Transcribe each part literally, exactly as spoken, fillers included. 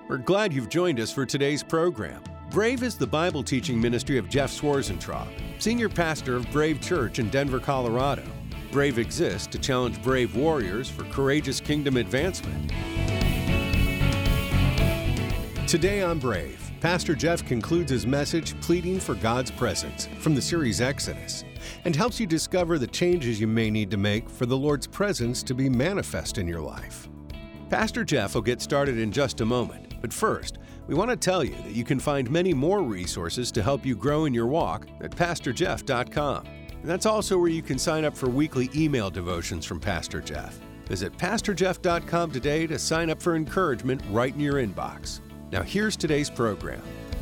We're glad you've joined us for today's program. Brave is the Bible teaching ministry of Jeff Swarzentraub, senior pastor of Brave Church in Denver, Colorado. Brave exists to challenge brave warriors for courageous kingdom advancement. Today on Brave, Pastor Jeff concludes his message pleading for God's presence from the series Exodus and helps you discover the changes you may need to make for the Lord's presence to be manifest in your life. Pastor Jeff will get started in just a moment. But first, we want to tell you that you can find many more resources to help you grow in your walk at pastor jeff dot com. And that's also where you can sign up for weekly email devotions from Pastor Jeff. Visit pastor jeff dot com today to sign up for encouragement right in your inbox. Now here's today's program.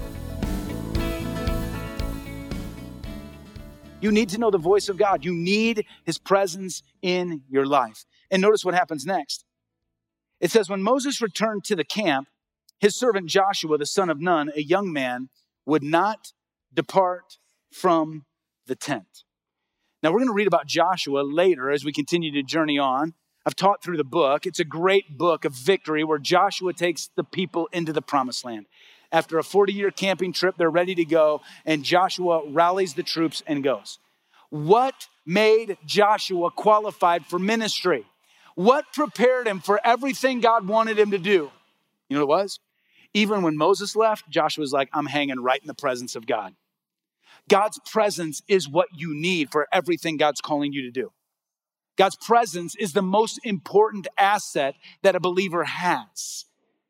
You need to know the voice of God. You need His presence in your life. And notice what happens next. It says, when Moses returned to the camp, his servant Joshua, the son of Nun, a young man, would not depart from the tent. Now, we're going to read about Joshua later as we continue to journey on. I've taught through the book. It's a great book of victory where Joshua takes the people into the promised land. After a forty-year camping trip, they're ready to go, and Joshua rallies the troops and goes. What made Joshua qualified for ministry? What prepared him for everything God wanted him to do? You know what it was? Even when Moses left, Joshua was like, I'm hanging right in the presence of God. God's presence is what you need for everything God's calling you to do. God's presence is the most important asset that a believer has.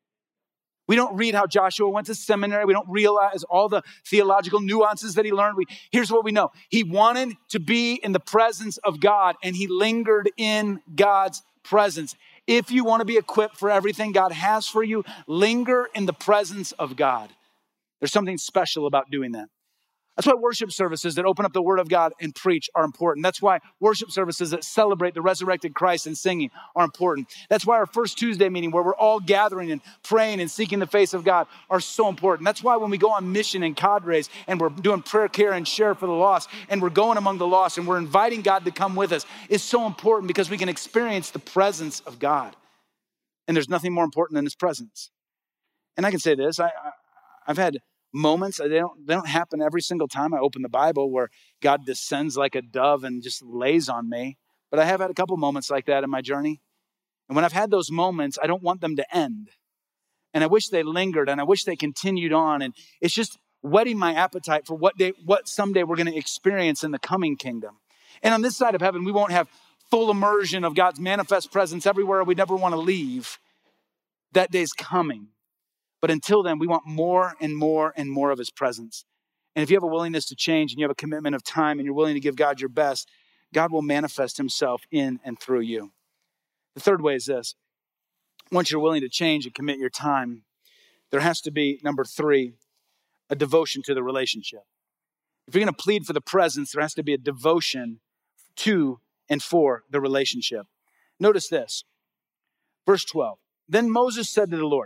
We don't read how Joshua went to seminary. We don't realize all the theological nuances that he learned. We, here's what we know. He wanted to be in the presence of God, and he lingered in God's presence. If you want to be equipped for everything God has for you, linger in the presence of God. There's something special about doing that. That's why worship services that open up the Word of God and preach are important. That's why worship services that celebrate the resurrected Christ and singing are important. That's why our first Tuesday meeting where we're all gathering and praying and seeking the face of God are so important. That's why when we go on mission in cadres and we're doing prayer, care, and share for the lost, and we're going among the lost and we're inviting God to come with us, is so important because we can experience the presence of God. And there's nothing more important than His presence. And I can say this, I, I, I've had moments, they don't, they don't happen every single time I open the Bible where God descends like a dove and just lays on me. But I have had a couple moments like that in my journey. And when I've had those moments, I don't want them to end. And I wish they lingered and I wish they continued on. And it's just whetting my appetite for what day, what someday we're going to experience in the coming kingdom. And on this side of heaven, we won't have full immersion of God's manifest presence everywhere we never want to leave. That day's coming. But until then, we want more and more and more of His presence. And if you have a willingness to change and you have a commitment of time and you're willing to give God your best, God will manifest Himself in and through you. The third way is this. Once you're willing to change and commit your time, there has to be, number three, a devotion to the relationship. If you're going to plead for the presence, there has to be a devotion to and for the relationship. Notice this. Verse twelve. Then Moses said to the Lord,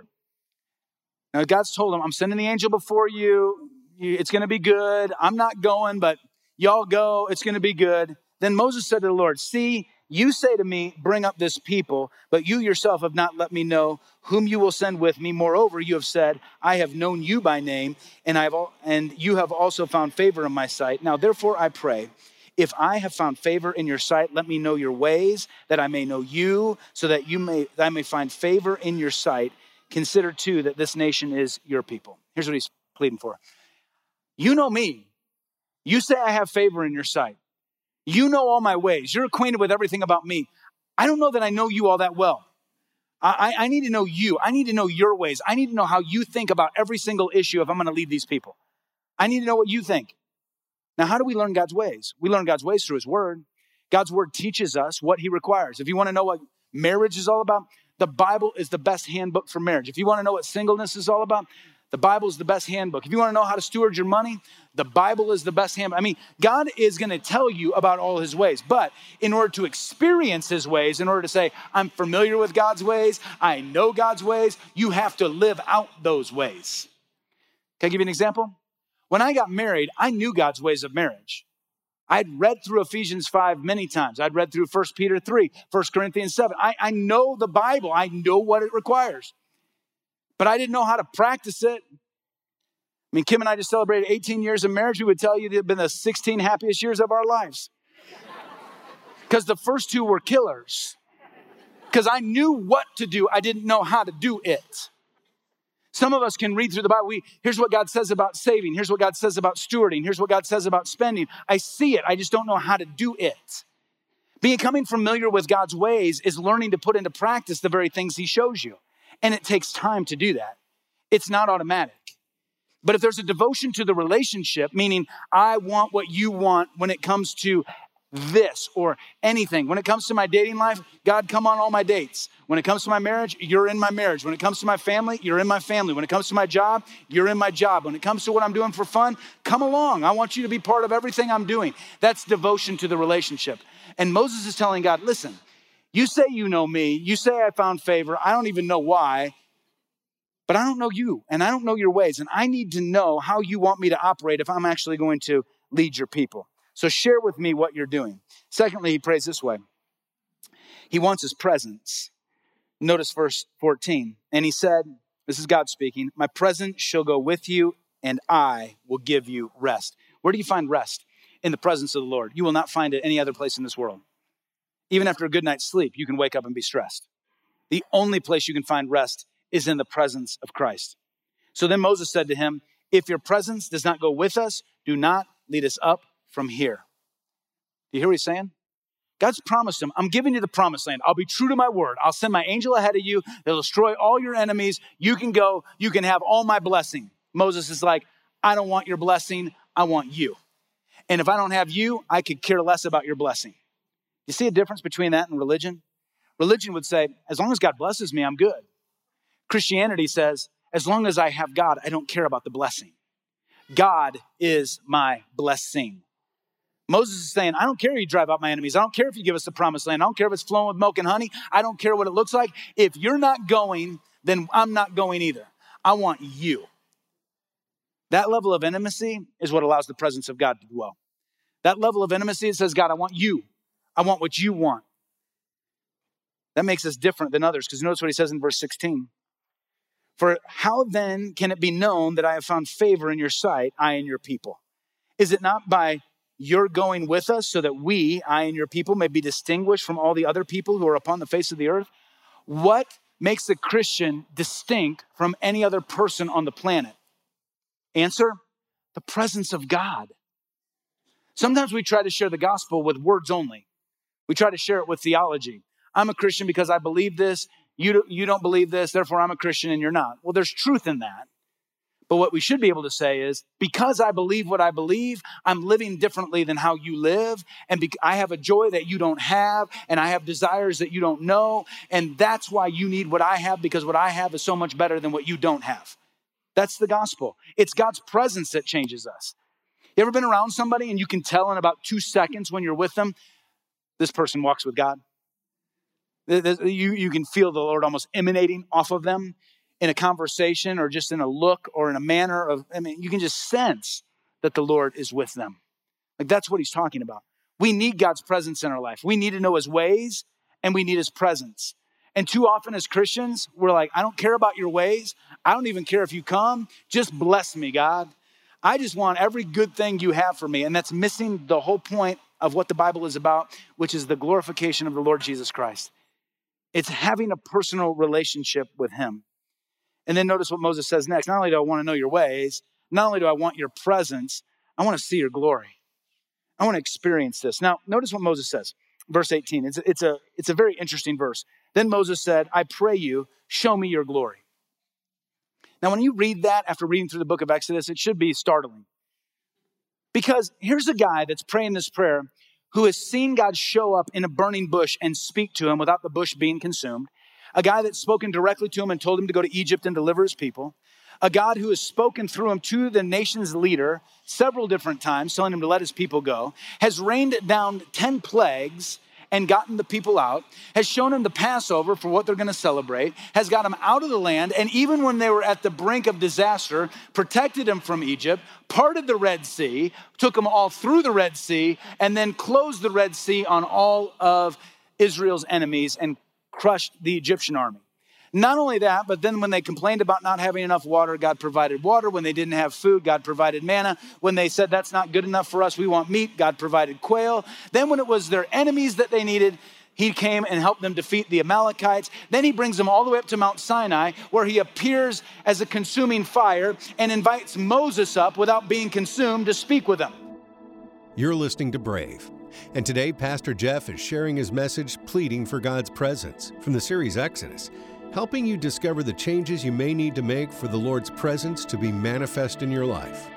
now God's told him, I'm sending the angel before you. It's going to be good. I'm not going, but y'all go. It's going to be good. Then Moses said to the Lord, see, you say to me, bring up this people, but you yourself have not let me know whom you will send with me. Moreover, you have said, I have known you by name, and I have, and you have also found favor in my sight. Now, therefore, I pray, if I have found favor in your sight, let me know your ways, that I may know you, so that you may, that I may find favor in your sight. Consider too that this nation is your people. Here's what he's pleading for. You know me. You say I have favor in your sight. You know all my ways. You're acquainted with everything about me. I don't know that I know you all that well. I, I need to know you. I need to know your ways. I need to know how you think about every single issue if I'm going to lead these people. I need to know what you think. Now, how do we learn God's ways? We learn God's ways through His Word. God's Word teaches us what He requires. If you want to know what marriage is all about, the Bible is the best handbook for marriage. If you want to know what singleness is all about, the Bible is the best handbook. If you want to know how to steward your money, the Bible is the best handbook. I mean, God is going to tell you about all His ways. But in order to experience His ways, in order to say, I'm familiar with God's ways, I know God's ways, you have to live out those ways. Can I give you an example? When I got married, I knew God's ways of marriage. I'd read through Ephesians five many times. I'd read through First Peter three, First Corinthians seven. I, I know the Bible. I know what it requires. but I didn't know how to practice it. I mean, Kim and I just celebrated eighteen years of marriage. We would tell you they've been the sixteen happiest years of our lives. Because the first two were killers. Because I knew what to do. I didn't know how to do it. Some of us can read through the Bible. We, here's what God says about saving. Here's what God says about stewarding. Here's what God says about spending. I see it. I just don't know how to do it. Becoming familiar with God's ways is learning to put into practice the very things he shows you. And it takes time to do that. It's not automatic. But if there's a devotion to the relationship, meaning I want what you want when it comes to this or anything. When it comes to my dating life, God, come on all my dates. When it comes to my marriage, you're in my marriage. When it comes to my family, you're in my family. When it comes to my job, you're in my job. When it comes to what I'm doing for fun, come along. I want you to be part of everything I'm doing. That's devotion to the relationship. And Moses is telling God, listen, you say you know me. You say I found favor. I don't even know why, but I don't know you and I don't know your ways. And I need to know how you want me to operate if I'm actually going to lead your people. So share with me what you're doing. Secondly, he prays this way. He wants his presence. Notice verse fourteen. And he said, this is God speaking, my presence shall go with you and I will give you rest. Where do you find rest? In the presence of the Lord. You will not find it any other place in this world. Even after a good night's sleep, you can wake up and be stressed. The only place you can find rest is in the presence of Christ. So then Moses said to him, if your presence does not go with us, do not lead us up from here. Do you hear what he's saying? God's promised him, I'm giving you the promised land. I'll be true to my word. I'll send my angel ahead of you. They'll destroy all your enemies. You can go. You can have all my blessing. Moses is like, I don't want your blessing. I want you. And if I don't have you, I could care less about your blessing. You see a difference between that and religion? Religion would say, as long as God blesses me, I'm good. Christianity says, as long as I have God, I don't care about the blessing. God is my blessing. Moses is saying, I don't care if you drive out my enemies. I don't care if you give us the promised land. I don't care if it's flowing with milk and honey. I don't care what it looks like. If you're not going, then I'm not going either. I want you. That level of intimacy is what allows the presence of God to dwell. That level of intimacy, it says, God, I want you. I want what you want. That makes us different than others, because notice what he says in verse sixteen. For how then can it be known that I have found favor in your sight, I and your people? Is it not by your going with us so that we, I and your people, may be distinguished from all the other people who are upon the face of the earth? What makes a Christian distinct from any other person on the planet? Answer, the presence of God. Sometimes we try to share the gospel with words only. We try to share it with theology. I'm a Christian because I believe this. You don't, you don't believe this, therefore I'm a Christian and you're not. Well, there's truth in that. But what we should be able to say is, because I believe what I believe, I'm living differently than how you live. And be- I have a joy that you don't have. And I have desires that you don't know. And that's why you need what I have, because what I have is so much better than what you don't have. That's the gospel. It's God's presence that changes us. You ever been around somebody and you can tell in about two seconds when you're with them, this person walks with God? You, you can feel the Lord almost emanating off of them in a conversation or just in a look or in a manner of, I mean, you can just sense that the Lord is with them. Like that's what he's talking about. We need God's presence in our life. We need to know his ways and we need his presence. And too often as Christians, we're like, I don't care about your ways. I don't even care if you come. Just bless me, God. I just want every good thing you have for me. And that's missing the whole point of what the Bible is about, which is the glorification of the Lord Jesus Christ. It's having a personal relationship with him. And then notice what Moses says next. Not only do I want to know your ways, not only do I want your presence, I want to see your glory. I want to experience this. Now, notice what Moses says. Verse eighteen, it's, it's, a, it's a very interesting verse. Then Moses said, I pray you, show me your glory. Now, when you read that after reading through the book of Exodus, it should be startling. Because here's a guy that's praying this prayer who has seen God show up in a burning bush and speak to him without the bush being consumed. A guy that's spoken directly to him and told him to go to Egypt and deliver his people. A God who has spoken through him to the nation's leader several different times, telling him to let his people go, has rained down ten plagues and gotten the people out, has shown him the Passover for what they're going to celebrate, has got them out of the land, and even when they were at the brink of disaster, protected them from Egypt, parted the Red Sea, took them all through the Red Sea, and then closed the Red Sea on all of Israel's enemies and crushed the Egyptian army. Not only that, but then when they complained about not having enough water, God provided water. When they didn't have food, God provided manna. When they said that's not good enough for us, we want meat, God provided quail. Then when it was their enemies that they needed, he came and helped them defeat the Amalekites. Then he brings them all the way up to Mount Sinai, where he appears as a consuming fire and invites Moses up without being consumed to speak with them. You're listening to Brave. And today, Pastor Jeff is sharing his message, pleading for God's presence, from the series Exodus, helping you discover the changes you may need to make for the Lord's presence to be manifest in your life.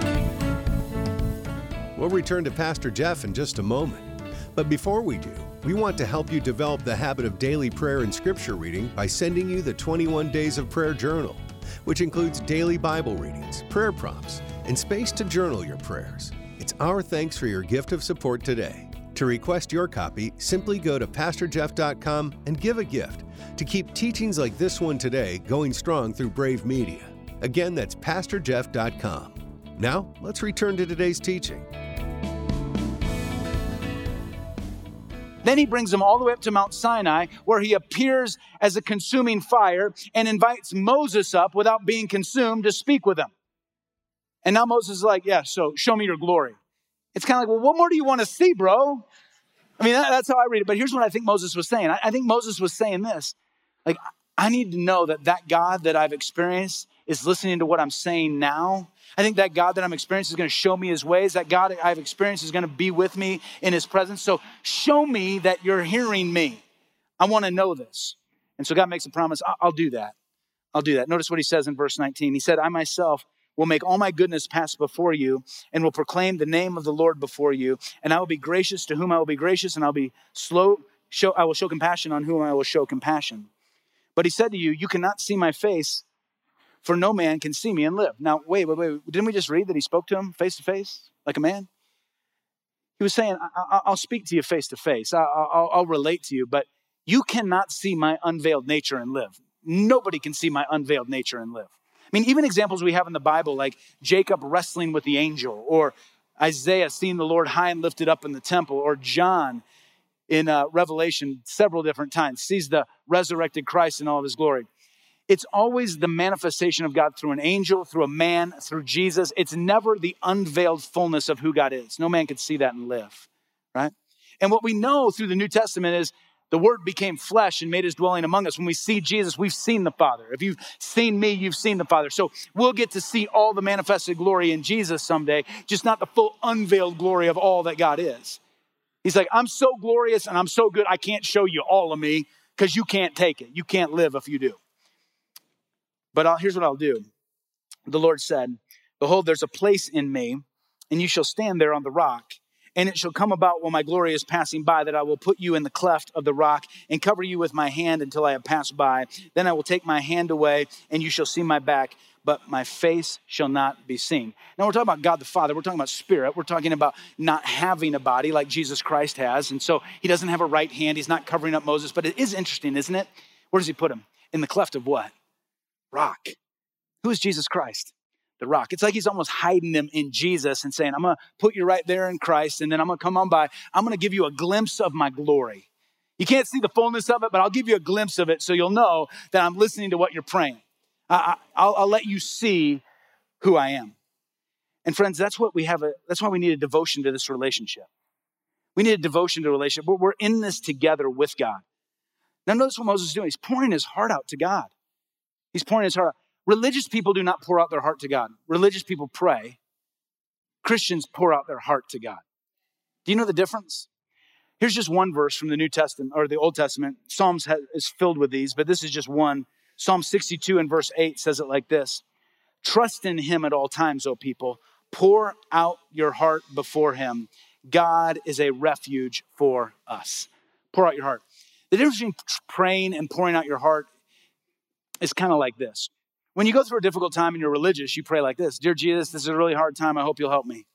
We'll return to Pastor Jeff in just a moment. But before we do, we want to help you develop the habit of daily prayer and scripture reading by sending you the twenty-one Days of Prayer Journal, which includes daily Bible readings, prayer prompts, and space to journal your prayers. It's our thanks for your gift of support today. To request your copy, simply go to pastor jeff dot com and give a gift to keep teachings like this one today going strong through Brave Media. Again, that's pastor jeff dot com. Now, let's return to today's teaching. Then he brings them all the way up to Mount Sinai, where he appears as a consuming fire and invites Moses up without being consumed to speak with them. And now Moses is like, yeah, so show me your glory. It's kind of like, well, what more do you want to see, bro? I mean, that, that's how I read it. But here's what I think Moses was saying. I, I think Moses was saying this. Like, I need to know that that God that I've experienced is listening to what I'm saying now. I think that God that I'm experiencing is going to show me his ways. That God I've experienced is going to be with me in his presence. So show me that you're hearing me. I want to know this. And so God makes a promise. I'll, I'll do that. I'll do that. Notice what he says in verse nineteen. He said, I myself will make all my goodness pass before you and will proclaim the name of the Lord before you. And I will be gracious to whom I will be gracious, and I'll be slow. Show, I will show compassion on whom I will show compassion. But he said to you, you cannot see my face, for no man can see me and live. Now, wait, wait, wait. Didn't we just read that he spoke to him face to face like a man? He was saying, I- I- I'll speak to you face to face. I- I'll-, I'll relate to you, but you cannot see my unveiled nature and live. Nobody can see my unveiled nature and live. I mean, even examples we have in the Bible, like Jacob wrestling with the angel, or Isaiah seeing the Lord high and lifted up in the temple, or John in uh, Revelation several different times sees the resurrected Christ in all of his glory. It's always the manifestation of God through an angel, through a man, through Jesus. It's never the unveiled fullness of who God is. No man could see that and live, right? And what we know through the New Testament is the Word became flesh and made his dwelling among us. When we see Jesus, we've seen the Father. If you've seen me, you've seen the Father. So we'll get to see all the manifested glory in Jesus someday, just not the full unveiled glory of all that God is. He's like, I'm so glorious and I'm so good, I can't show you all of me because you can't take it. You can't live if you do. But I'll, here's what I'll do. The Lord said, behold, there's a place in me, and you shall stand there on the rock. And it shall come about while my glory is passing by that I will put you in the cleft of the rock and cover you with my hand until I have passed by. Then I will take my hand away, and you shall see my back, but my face shall not be seen. Now we're talking about God the Father. We're talking about spirit. We're talking about not having a body like Jesus Christ has. And so he doesn't have a right hand. He's not covering up Moses. But it is interesting, isn't it? Where does he put him? In the cleft of what? Rock. Who is Jesus Christ? The rock. It's like he's almost hiding them in Jesus and saying, I'm going to put you right there in Christ, and then I'm going to come on by. I'm going to give you a glimpse of my glory. You can't see the fullness of it, but I'll give you a glimpse of it so you'll know that I'm listening to what you're praying. I, I, I'll, I'll let you see who I am. And friends, that's what we have. A, that's why we need a devotion to this relationship. We need a devotion to a relationship. We're, we're in this together with God. Now notice what Moses is doing. He's pouring his heart out to God. He's pouring his heart out. Religious people do not pour out their heart to God. Religious people pray. Christians pour out their heart to God. Do you know the difference? Here's just one verse from the New Testament or the Old Testament. Psalms has, is filled with these, but this is just one. Psalm sixty-two and verse eight says it like this. Trust in him at all times, O people. Pour out your heart before him. God is a refuge for us. Pour out your heart. The difference between praying and pouring out your heart is kind of like this. When you go through a difficult time and you're religious, you pray like this. Dear Jesus, this is a really hard time. I hope you'll help me.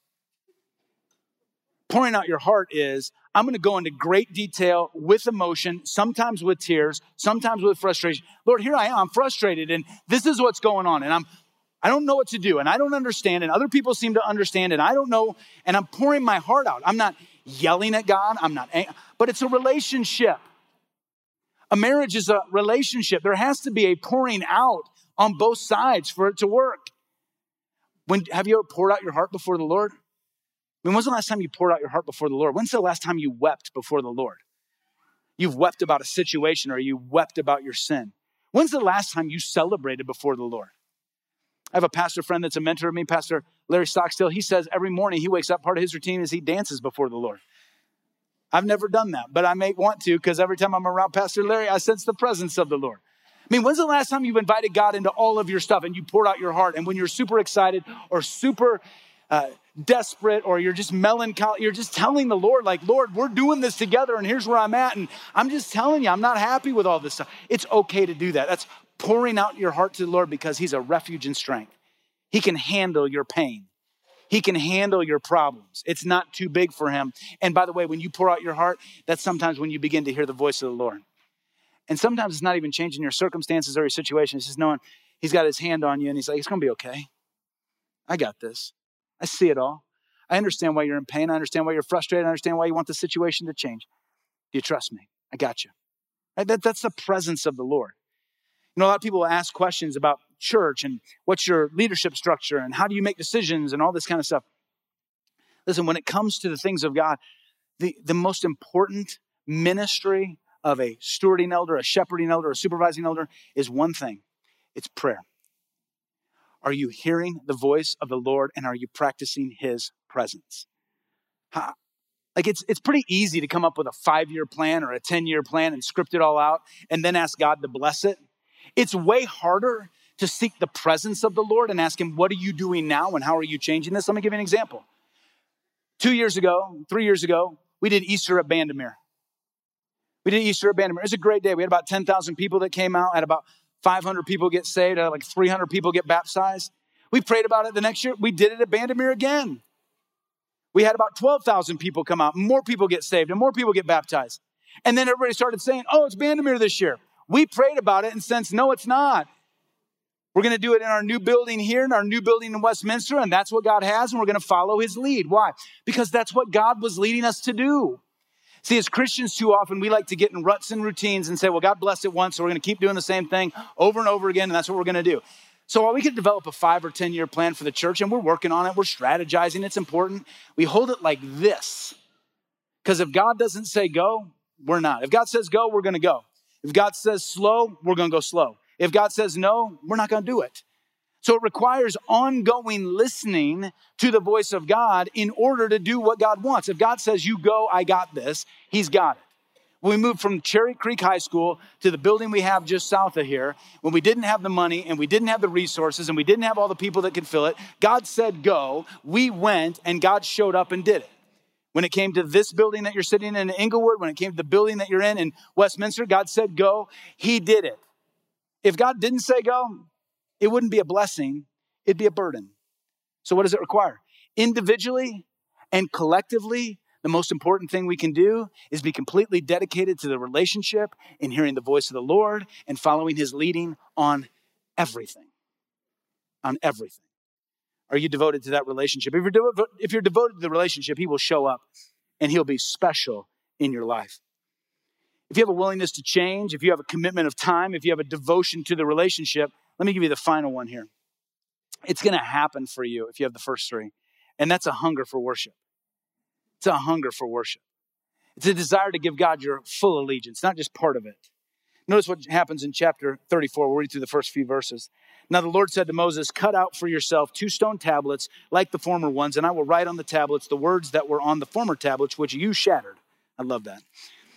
Pouring out your heart is, I'm going to go into great detail with emotion, sometimes with tears, sometimes with frustration. Lord, here I am. I'm frustrated, and this is what's going on. And I'm, I don't know what to do, and I don't understand, and other people seem to understand, and I don't know, and I'm pouring my heart out. I'm not yelling at God. I'm not, ang- but it's a relationship. A marriage is a relationship. There has to be a pouring out on both sides for it to work. When have you ever poured out your heart before the Lord? I mean, when's the last time you poured out your heart before the Lord? When's the last time you wept before the Lord? You've wept about a situation or you wept about your sin. When's the last time you celebrated before the Lord? I have a pastor friend that's a mentor of me, Pastor Larry Stockstill. He says every morning he wakes up, part of his routine is he dances before the Lord. I've never done that, but I may want to because every time I'm around Pastor Larry, I sense the presence of the Lord. I mean, when's the last time you've invited God into all of your stuff and you poured out your heart? And when you're super excited or super uh, desperate or you're just melancholy, you're just telling the Lord, like, Lord, we're doing this together and here's where I'm at. And I'm just telling you, I'm not happy with all this stuff. It's okay to do that. That's pouring out your heart to the Lord because he's a refuge and strength. He can handle your pain. He can handle your problems. It's not too big for him. And by the way, when you pour out your heart, that's sometimes when you begin to hear the voice of the Lord. And sometimes it's not even changing your circumstances or your situation. It's just knowing he's got his hand on you and he's like, it's going to be okay. I got this. I see it all. I understand why you're in pain. I understand why you're frustrated. I understand why you want the situation to change. Do you trust me? I got you. Right? That, that's the presence of the Lord. You know, a lot of people ask questions about church and what's your leadership structure and how do you make decisions and all this kind of stuff. Listen, when it comes to the things of God, the, the most important ministry of a stewarding elder, a shepherding elder, a supervising elder is one thing. It's prayer. Are you hearing the voice of the Lord and are you practicing his presence? How, like it's it's pretty easy to come up with a five-year plan or a ten-year plan and script it all out and then ask God to bless it. It's way harder to seek the presence of the Lord and ask him, what are you doing now and how are you changing this? Let me give you an example. Two years ago, three years ago, we did Easter at Bandamere. We did Easter at Bandamere. It was a great day. We had about ten thousand people that came out, had about five hundred people get saved, had like three hundred people get baptized. We prayed about it the next year. We did it at Bandamere again. We had about twelve thousand people come out, more people get saved and more people get baptized. And then everybody started saying, oh, it's Bandamere this year. We prayed about it and sensed, no, it's not. We're going to do it in our new building here, in our new building in Westminster, and that's what God has, and we're going to follow his lead. Why? Because that's what God was leading us to do. See, as Christians, too often, we like to get in ruts and routines and say, well, God blessed it once, so we're going to keep doing the same thing over and over again, and that's what we're going to do. So while we could develop a five or ten-year plan for the church, and we're working on it, we're strategizing, it's important, we hold it like this. Because if God doesn't say go, we're not. If God says go, we're going to go. If God says slow, we're going to go slow. If God says no, we're not going to do it. So it requires ongoing listening to the voice of God in order to do what God wants. If God says, you go, I got this, he's got it. When we moved from Cherry Creek High School to the building we have just south of here, when we didn't have the money and we didn't have the resources and we didn't have all the people that could fill it, God said go, we went, and God showed up and did it. When it came to this building that you're sitting in in Inglewood, when it came to the building that you're in in Westminster, God said go, he did it. If God didn't say go, it wouldn't be a blessing, it'd be a burden. So what does it require? Individually and collectively, the most important thing we can do is be completely dedicated to the relationship and hearing the voice of the Lord and following his leading on everything. On everything. Are you devoted to that relationship? If you're, devo- if you're devoted to the relationship, he will show up and he'll be special in your life. If you have a willingness to change, if you have a commitment of time, if you have a devotion to the relationship, let me give you the final one here. It's going to happen for you if you have the first three. And that's a hunger for worship. It's a hunger for worship. It's a desire to give God your full allegiance, not just part of it. Notice what happens in chapter thirty-four. We'll read through the first few verses. Now the Lord said to Moses, cut out for yourself two stone tablets like the former ones, and I will write on the tablets the words that were on the former tablets, which you shattered. I love that.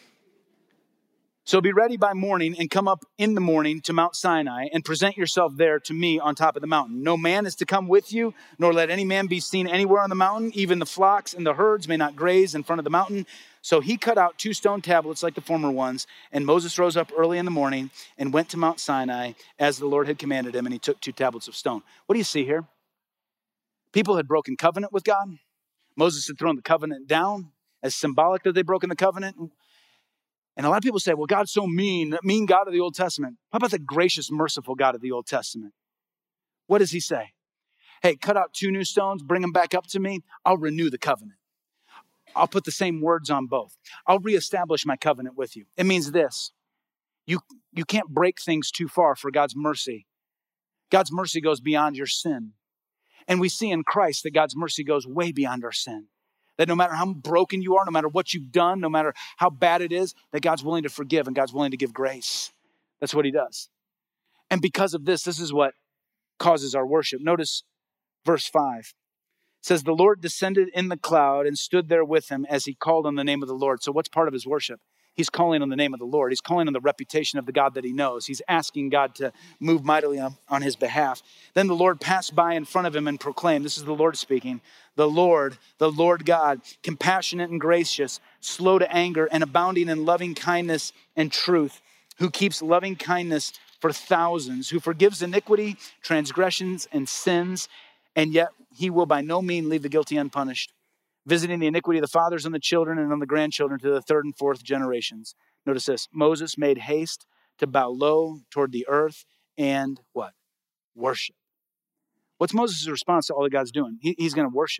So be ready by morning and come up in the morning to Mount Sinai and present yourself there to me on top of the mountain. No man is to come with you, nor let any man be seen anywhere on the mountain. Even the flocks and the herds may not graze in front of the mountain. So he cut out two stone tablets like the former ones. And Moses rose up early in the morning and went to Mount Sinai as the Lord had commanded him. And he took two tablets of stone. What do you see here? People had broken covenant with God. Moses had thrown the covenant down as symbolic that they'd broken the covenant. And a lot of people say, well, God's so mean, that mean God of the Old Testament. How about the gracious, merciful God of the Old Testament? What does he say? Hey, cut out two new stones, bring them back up to me. I'll renew the covenant. I'll put the same words on both. I'll reestablish my covenant with you. It means this. You, you can't break things too far for God's mercy. God's mercy goes beyond your sin. And we see in Christ that God's mercy goes way beyond our sin. That no matter how broken you are, no matter what you've done, no matter how bad it is, that God's willing to forgive and God's willing to give grace. That's what he does. And because of this, this is what causes our worship. Notice verse five. It says, the Lord descended in the cloud and stood there with him as he called on the name of the Lord. So what's part of his worship? He's calling on the name of the Lord. He's calling on the reputation of the God that he knows. He's asking God to move mightily on, on his behalf. Then the Lord passed by in front of him and proclaimed, this is the Lord speaking, the Lord, the Lord God, compassionate and gracious, slow to anger and abounding in loving kindness and truth, who keeps loving kindness for thousands, who forgives iniquity, transgressions, and sins, and yet he will by no means leave the guilty unpunished, visiting the iniquity of the fathers on the children and on the grandchildren to the third and fourth generations. Notice this, Moses made haste to bow low toward the earth and what? Worship. What's Moses' response to all that God's doing? He, he's going to worship.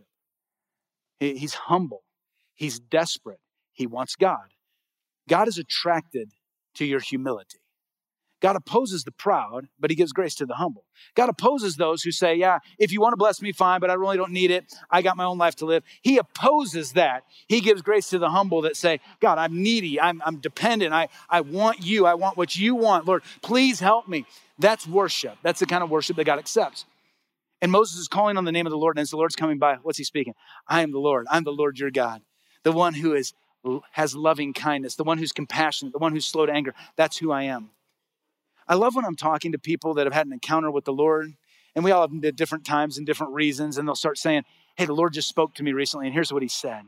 He, he's humble. He's desperate. He wants God. God is attracted to your humility. God opposes the proud, but he gives grace to the humble. God opposes those who say, yeah, if you want to bless me, fine, but I really don't need it. I got my own life to live. He opposes that. He gives grace to the humble that say, God, I'm needy. I'm, I'm dependent. I, I want you. I want what you want. Lord, please help me. That's worship. That's the kind of worship that God accepts. And Moses is calling on the name of the Lord, and as the Lord's coming by, what's he speaking? I am the Lord. I'm the Lord your God, the one who is has loving kindness, the one who's compassionate, the one who's slow to anger. That's who I am. I love when I'm talking to people that have had an encounter with the Lord, and we all have them at different times and different reasons, and they'll start saying, hey, the Lord just spoke to me recently, and here's what he said.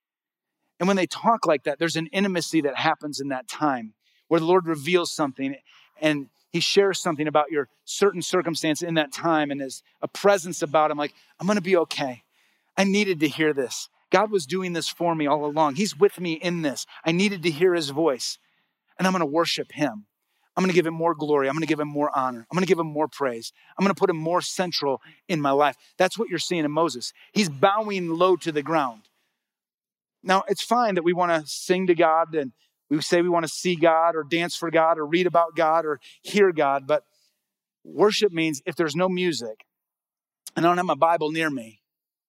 And when they talk like that, there's an intimacy that happens in that time where the Lord reveals something, and he shares something about your certain circumstance in that time, and there's a presence about him, like, I'm going to be okay. I needed to hear this. God was doing this for me all along. He's with me in this. I needed to hear his voice, and I'm going to worship him. I'm going to give him more glory. I'm going to give him more honor. I'm going to give him more praise. I'm going to put him more central in my life. That's what you're seeing in Moses. He's bowing low to the ground. Now, it's fine that we want to sing to God and we say we want to see God or dance for God or read about God or hear God. But worship means if there's no music and I don't have my Bible near me,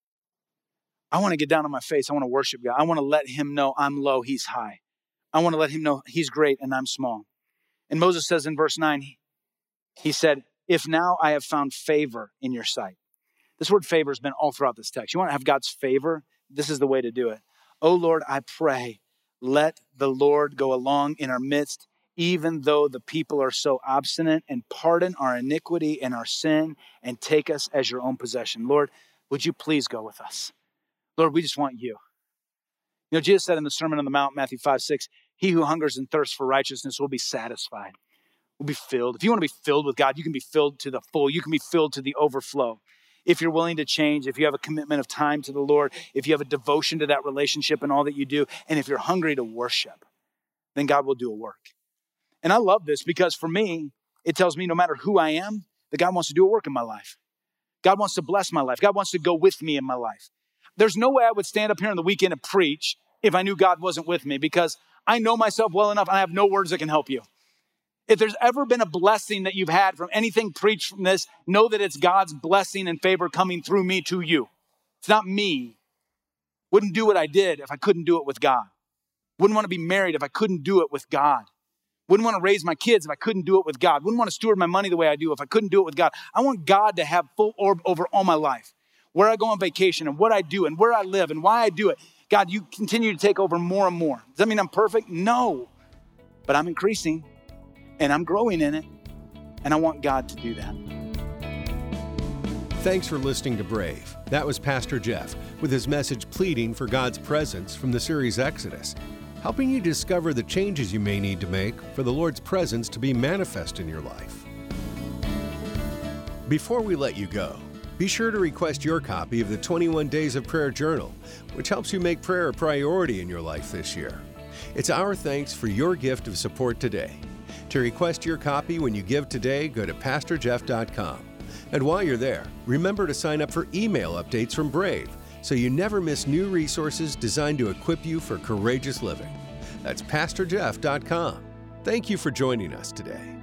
I want to get down on my face. I want to worship God. I want to let him know I'm low, he's high. I want to let him know he's great and I'm small. And Moses says in verse nine, he said, if now I have found favor in your sight. This word favor has been all throughout this text. You want to have God's favor? This is the way to do it. Oh Lord, I pray, let the Lord go along in our midst, even though the people are so obstinate, and pardon our iniquity and our sin and take us as your own possession. Lord, would you please go with us? Lord, we just want you. You know, Jesus said in the Sermon on the Mount, Matthew five, six, he who hungers and thirsts for righteousness will be satisfied, will be filled. If you want to be filled with God, you can be filled to the full. You can be filled to the overflow. If you're willing to change, if you have a commitment of time to the Lord, if you have a devotion to that relationship and all that you do, and if you're hungry to worship, then God will do a work. And I love this because for me, it tells me no matter who I am, that God wants to do a work in my life. God wants to bless my life. God wants to go with me in my life. There's no way I would stand up here on the weekend and preach if I knew God wasn't with me, because I know myself well enough and I have no words that can help you. If there's ever been a blessing that you've had from anything preached from this, know that it's God's blessing and favor coming through me to you. It's not me. Wouldn't do what I did if I couldn't do it with God. Wouldn't want to be married if I couldn't do it with God. Wouldn't want to raise my kids if I couldn't do it with God. Wouldn't want to steward my money the way I do if I couldn't do it with God. I want God to have full orb over all my life. Where I go on vacation and what I do and where I live and why I do it. God, you continue to take over more and more. Does that mean I'm perfect? No. But I'm increasing and I'm growing in it. And I want God to do that. Thanks for listening to Brave. That was Pastor Jeff with his message pleading for God's presence from the series Exodus, helping you discover the changes you may need to make for the Lord's presence to be manifest in your life. Before we let you go, be sure to request your copy of the twenty-one Days of Prayer Journal, which helps you make prayer a priority in your life this year. It's our thanks for your gift of support today. To request your copy when you give today, go to pastor jeff dot com. And while you're there, remember to sign up for email updates from Brave so you never miss new resources designed to equip you for courageous living. That's pastor jeff dot com. Thank you for joining us today.